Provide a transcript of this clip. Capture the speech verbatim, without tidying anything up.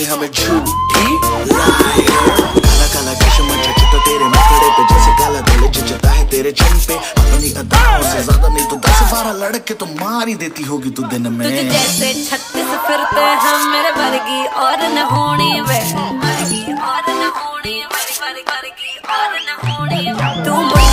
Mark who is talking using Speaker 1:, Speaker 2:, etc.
Speaker 1: रखे हमें झूठी लायर। काला काला चश्मा जचता तेरे मुखड़े पे जैसे काला दिल जचता है तेरे चिन पे। अपनी अदाओं से ज्यादा नहीं तो दस बारह लड़के तो मार ही देती होगी तू दिन में।
Speaker 2: तुझे जैसे छत्तीस फिरते हम मेरे वर्गी और न होनी वे, वर्गी और न होनी, मेरी वर्गी और न होनी। तू